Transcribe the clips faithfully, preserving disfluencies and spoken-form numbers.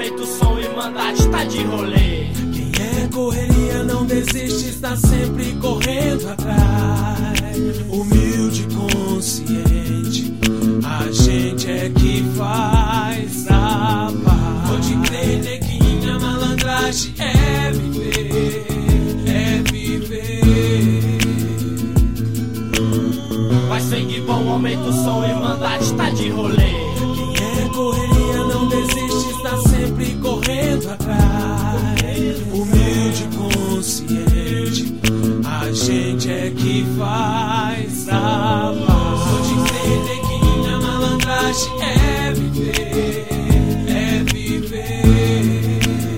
aumenta o som, Irmandade tá de rolê. Quem é correria não desiste, está sempre correndo atrás. Humilde, consciente, a gente é que faz a paz. Pode crer, neguinha, malandragem é viver, é viver. Vai sangue bom, aumenta o som, Irmandade tá de rolê. Quem é correria não desiste, está sempre correndo atrás. Humilde, consciente, a gente é que faz a paz. Pode crer, neguinha, malandragem é viver, é viver.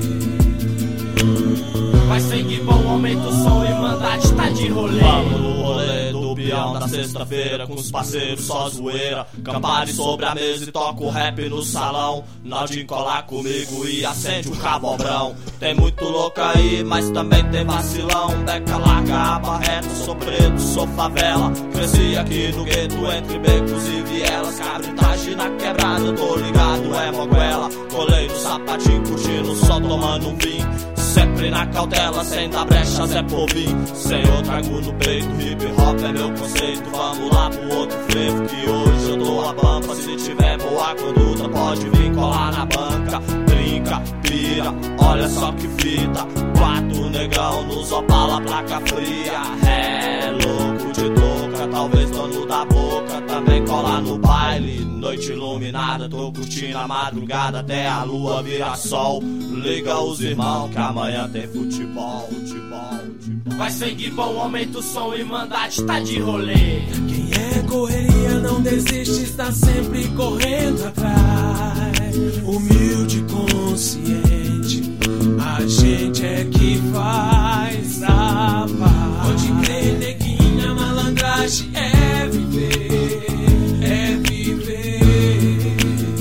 Vai sangue bom, aumenta o som, Irmandade tá de rolê. Vamos no rolê do peão da sexta-feira, com os parceiros só zoeira. Campari sobre a mesa e toca o rap no salão. Naldinho colar comigo e acende o cabobrão. Tem muito louco aí, mas também tem vacilão. Beca larga, aba reta, sou preto, sou favela. Cresci aqui no gueto, entre becos e vielas. Cabritagem na quebrada, tô ligado, é moguela. Colei no sapatinho, curtindo, só tomando um vinho. Sempre na cautela, sem dar brecha, Zé Povinho. Senhor, trago no peito, hip hop é meu conceito. Vamos lá pro outro frevo, que hoje eu dou a pampa. Se tiver boa conduta, pode vir colar na banca. Brinca, pira, olha só que fita. Quatro negão nos Opala, placa fria. É louco de touca, talvez dono da boca. Também cola no baile, noite iluminada. Tô curtindo a madrugada até a lua virar sol. Liga os irmãos que amanhã tem futebol, futebol, futebol. Vai sangue bom, aumenta o som, Irmandade tá de rolê. Quem é correria não desiste, está sempre correndo atrás. Humilde, consciente, a gente é que faz a paz. Pode crer, neguinha, malandragem é viver, é viver.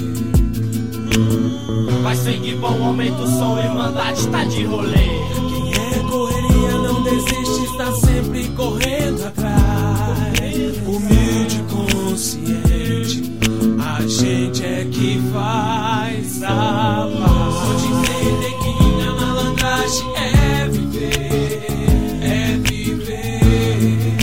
Vai sangue bom, aumenta o som, Irmandade tá de rolê. Quem é correria não desiste, está sempre correndo atrás. Humilde, consciente, a gente é que faz a paz. Pode crer, neguinha, malandragem é viver, é viver.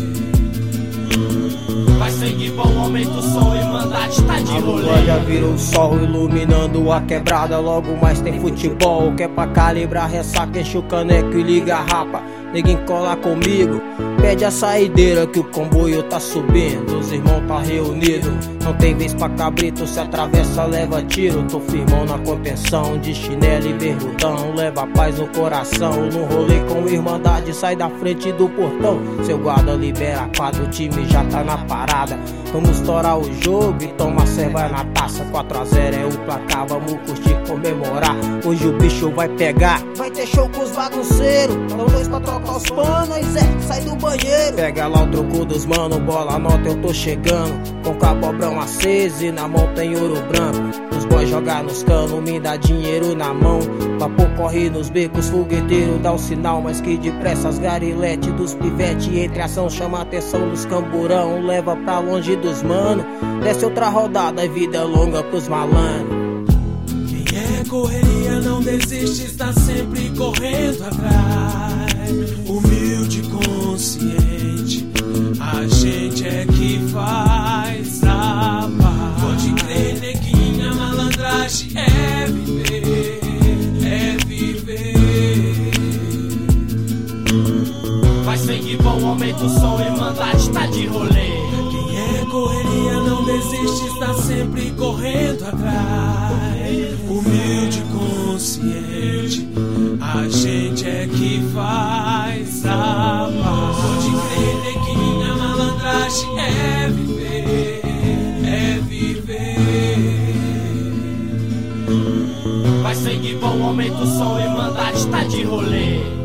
Vai sangue bom, aumenta o som, Irmandade tá de A lua rolê. já virou sol iluminando a quebrada. Logo mais tem futebol, que é pra calibrar ressaca. Enche o caneco e liga a rapa. Ninguém cola comigo, pede a saideira que o comboio tá subindo. Os irmãos tá reunido, não tem vez pra cabrito. Se atravessa leva tiro, tô firmão na contenção. De chinelo e bermudão, leva paz no coração. No rolê com Irmandade, sai da frente do portão. Seu guarda libera quadro, o time já tá na parada. Vamos estourar o jogo e tomar cerveja na taça. Quatro a zero é o placar, vamos curtir, comemorar. Hoje o bicho vai pegar. Vai ter show com os bagunceiros, tão dois pra trocar os panos. E Zé, sai do banheiro. Pega lá o troco dos mano, bola nota, eu tô chegando. Com cabobrão aceso e na mão tem ouro branco. Os boys jogar nos canos, me dá dinheiro na mão. Papo corre nos becos, fogueteiro dá o sinal. Mas que depressa as garilete dos pivete. Entre ação chama atenção nos camburão. Leva pra longe dos mano. Desce outra rodada, vida é longa pros malandros. Quem é correria não desiste, está sempre correndo atrás. Humilde, consciente, a gente é que faz a paz. Pode crer, neguinha, malandragem é viver, é viver. Vai sangue bom, aumenta o som, Irmandade tá de rolê. Quem é correria não desiste, está sempre correndo atrás. Humilde, consciente, a gente é que faz a paz. Pode crer, neguinha, malandragem é viver, é viver. Vai sangue bom, aumenta o som, Irmandade tá de rolê.